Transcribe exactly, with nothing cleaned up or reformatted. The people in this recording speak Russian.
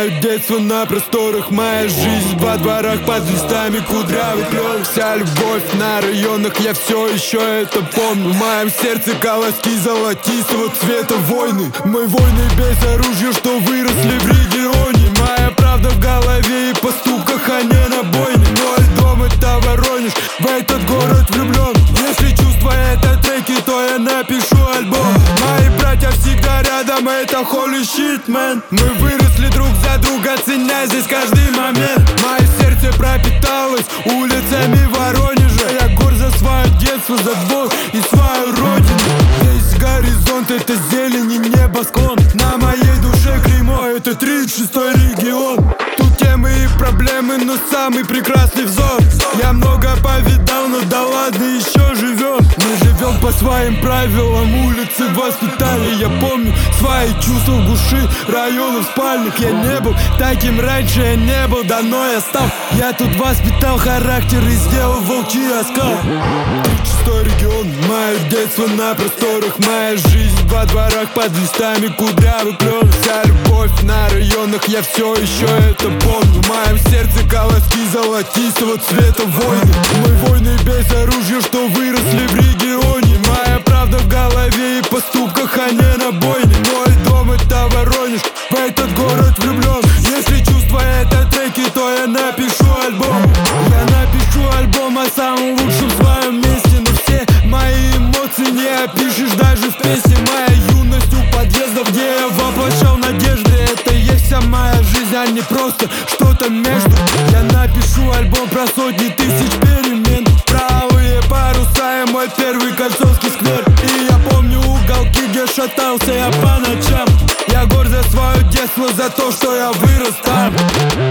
Мое детство на просторах, моя жизнь во дворах под листами кудрявых клёв. Вся любовь на районах, я все еще это помню. В моем сердце колоски золотистого цвета войны. Мы войны без оружия, что выросли в регионе. Моя правда в голове и поступках, а не на бойне. Мой дом это Воронеж, в этот город влюблен. Если чувства это треки, то я напишу альбом. Мои братья всегда рядом, это holy shit, man. Мы выросли друг за друга, ценя здесь каждый момент. Мое сердце пропиталось улицами Воронежа. Я гор за свое детство, за двор и свою родину. Весь горизонт это зелень и небосклон. На моей душе клеймо, это тридцать шестой регион. Тут темы и проблемы, но самый прекрасный взор. Я много повидал, но да ладно, еще живем. Мы живем по своим правилам, улицы воспитали. Я помню свои чувства в глуши районов спальник. Я не был таким раньше, я не был, давно я стал. Я тут воспитал характер и сделал волчий оскал. тридцать шестой регион, мое детство на просторах, моя жизнь во дворах под листами кудрявых клёв. Вся любовь на районах, я все еще это помню. В моем сердце колоски золотистого цвета войны. Мы войны без оружия, что выросли в регионе. Моя правда в голове и поступках, а не на бойне. Мой дом это Воронеж, в этот город влюблен. Если чувства это треки, то я напишу альбом. Я напишу альбом о самом лучшем своем месте. Но все мои эмоции не опишешь даже в песне. Моя юность у подъезда, где я воплощал надежды. Это и есть вся моя жизнь, а не просто что-то между. Я напишу альбом про сотни тысяч перемен. Правые паруса и мой первый кольцовский сквер. И я помню уголки, где шатался я по ночам. Я горд за свое детство, за то, что я вырос там.